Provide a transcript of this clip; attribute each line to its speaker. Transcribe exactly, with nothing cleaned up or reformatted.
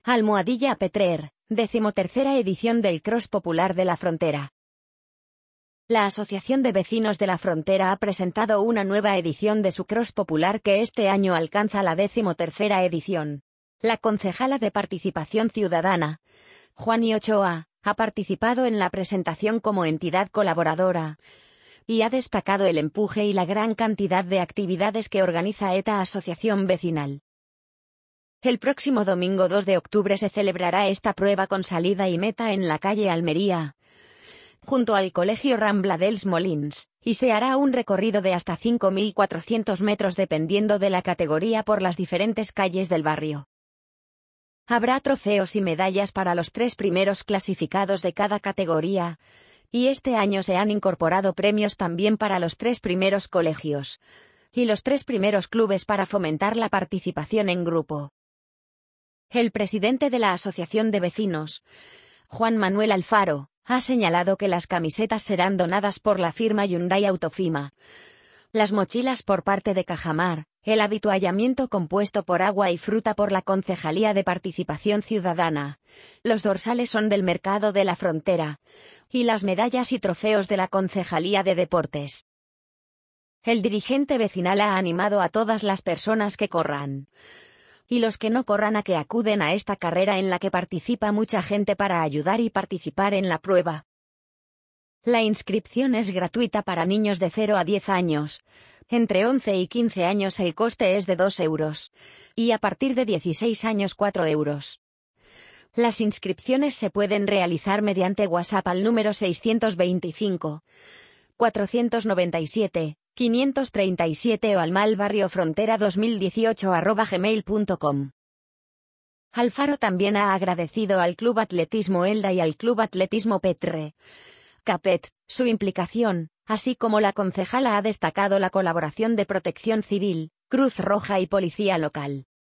Speaker 1: Almohadilla Petrer, decimotercera edición del Cross Popular de la Frontera. La Asociación de Vecinos de la Frontera ha presentado una nueva edición de su Cross Popular que este año alcanza la decimotercera edición. La concejala de Participación Ciudadana, Juani Ochoa, ha participado en la presentación como entidad colaboradora y ha destacado el empuje y la gran cantidad de actividades que organiza esta asociación vecinal. El próximo domingo dos de octubre se celebrará esta prueba con salida y meta en la calle Almería, junto al Colegio Rambla dels Molins, y se hará un recorrido de hasta cinco mil cuatrocientos metros dependiendo de la categoría por las diferentes calles del barrio. Habrá trofeos y medallas para los tres primeros clasificados de cada categoría, y este año se han incorporado premios también para los tres primeros colegios y los tres primeros clubes para fomentar la participación en grupo. El presidente de la Asociación de Vecinos, Juan Manuel Alfaro, ha señalado que las camisetas serán donadas por la firma Hyundai Autofima, las mochilas por parte de Cajamar, el habituallamiento compuesto por agua y fruta por la Concejalía de Participación Ciudadana, los dorsales son del Mercado de la Frontera, y las medallas y trofeos de la Concejalía de Deportes. El dirigente vecinal ha animado a todas las personas que corran y los que no corran a que acuden a esta carrera en la que participa mucha gente para ayudar y participar en la prueba. La inscripción es gratuita para niños de cero a diez años, entre once y quince años el coste es de dos euros, y a partir de dieciséis años cuatro euros. Las inscripciones se pueden realizar mediante WhatsApp al número seiscientos veinticinco, cuatrocientos noventa y siete, quinientos treinta y siete o al malbarriofrontera dos mil dieciocho arroba gmail punto com. Alfaro también ha agradecido al Club Atletismo Elda y al Club Atletismo Petre, Capet, su implicación, así como la concejala ha destacado la colaboración de Protección Civil, Cruz Roja y Policía Local.